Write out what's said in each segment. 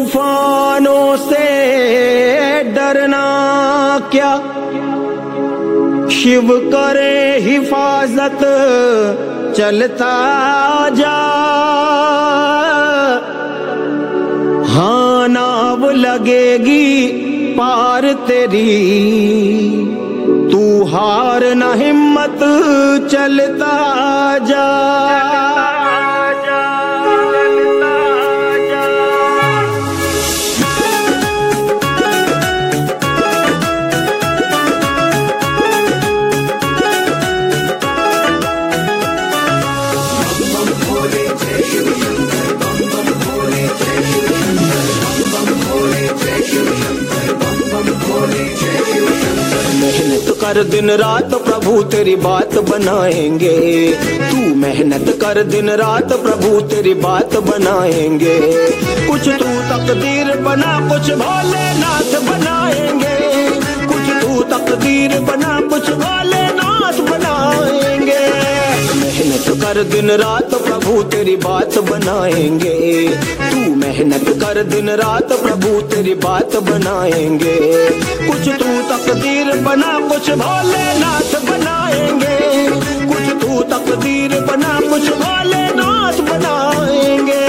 तूफानों से डरना क्या, शिव करे हिफाजत चलता जा। हाँ नाव लगेगी पार तेरी, तू हार न हिम्मत चलता जा। मेहनत कर दिन रात प्रभु तेरी बात बनाएंगे, तू मेहनत कर दिन रात प्रभु तेरी बात बनाएंगे। कुछ तू तकदीर बना कुछ भोलेनाथ बनाएंगे, कुछ तू तकदीर बना कुछ भोलेनाथ बनाएंगे। मेहनत कर दिन रात प्रभु तेरी बात बनाएंगे, तू मेहनत कर दिन रात प्रभु तेरी बात बनाएंगे। कुछ तू तकदीर बना कुछ भोलेनाथ बनाएंगे, कुछ तू तकदीर बना कुछ भोलेनाथ बनाएंगे।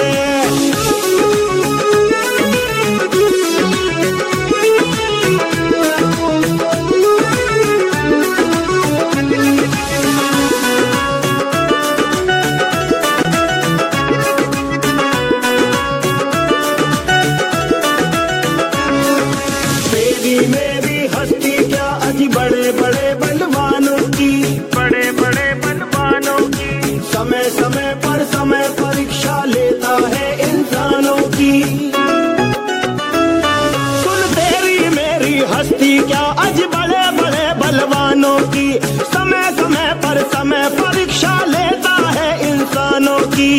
मेरी हस्ती क्या अजी बड़े बड़े बलवानों की, बड़े बड़े बलवानों की। समय समय परीक्षा लेता है इंसानों की। सुन तेरी मेरी हस्ती क्या अजी बड़े बड़े बलवानों की। समय समय परीक्षा लेता है इंसानों की।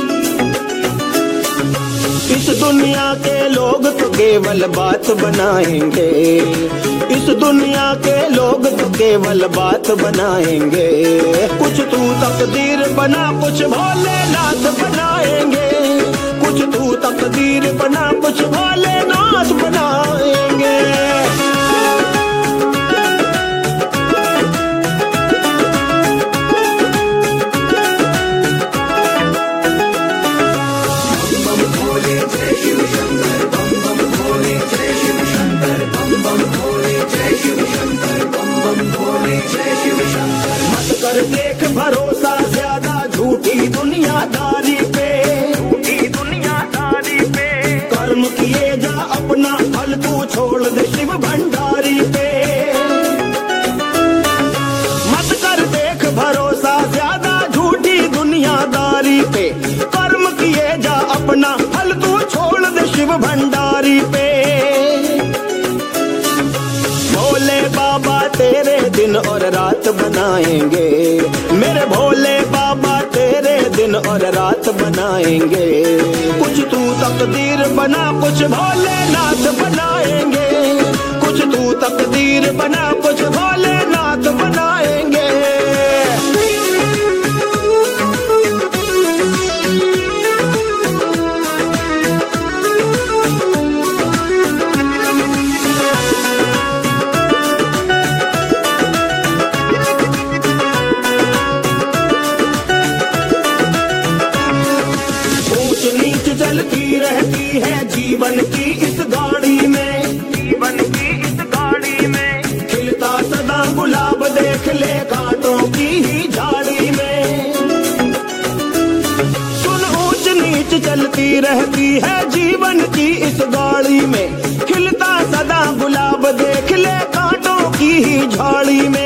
इस दुनिया के लोग तो केवल बात बनाएंगे, इस दुनिया के लोग तो केवल बात बनाएंगे। कुछ तू तकदीर बना कुछ भोलेनाथ बनाएंगे, कुछ तू तकदीर बना कुछ भोलेनाथ बनाएंगे। मत कर देख भरोसा ज्यादा झूठी दुनियादारी पे, झूठी दुनियादारी पे। कर्म किए जा अपना फल तू छोड़ दे शिव भंडारी पे। मत कर देख भरोसा ज्यादा झूठी दुनियादारी पे। कर्म किए जा अपना फल तू छोड़ दे शिव भंडारी पे। भोले बाबा तेरे दिन और रात बनाएंगे, मेरे भोले बाबा तेरे दिन और रात बनाएंगे। कुछ तू तकदीर बना कुछ भोलेनाथ बनाएंगे, कुछ तू तकदीर बना कुछ भोलेनाथ बनाएंगे। चलती रहती है जीवन की इस गाड़ी में, जीवन की इस गाड़ी में। खिलता सदा गुलाब देख ले कांटों की ही झाड़ी में। सुन ऊंच नीच चलती रहती है जीवन की इस गाड़ी में। खिलता सदा गुलाब देख ले कांटों की ही झाड़ी में।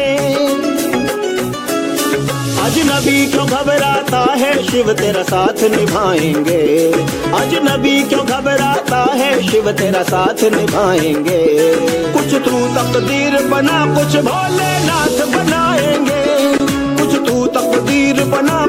अजनबी क्यों घबराता है शिव तेरा साथ निभाएंगे, अजनबी क्यों घबराता है शिव तेरा साथ निभाएंगे। कुछ तू तकदीर बना कुछ भोलेनाथ बनाएंगे, कुछ तू तकदीर बना